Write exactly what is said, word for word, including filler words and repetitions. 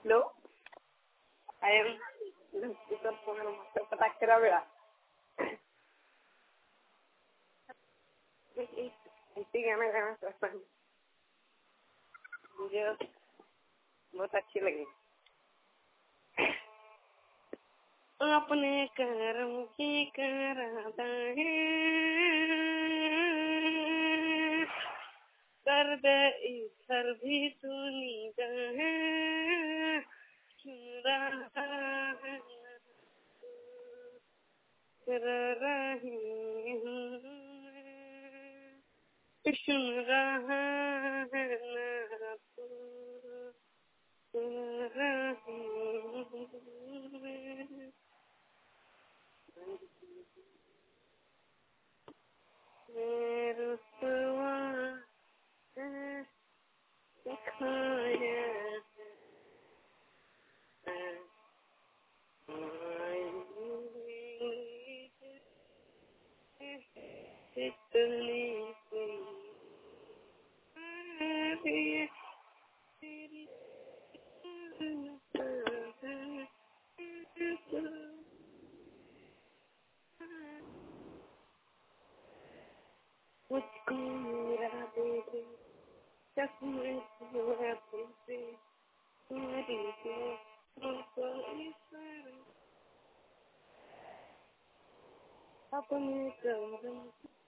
लो आयम speaker phone मस्त पता करा बेड़ा इसी गाना गाना चाहता हूँ, मुझे बहुत अच्छी लगी। अपने कर्म की कराता है, कर दे इधर भी सुनी है, सुन रहा है कर रही हूँ, सुन रहा है ना तू सुन रही हूँ। रुसवा दिखाया इतनी मुझको मेरा दे दे चश्मे से मेरी के मुझको इशारा अपने कर्म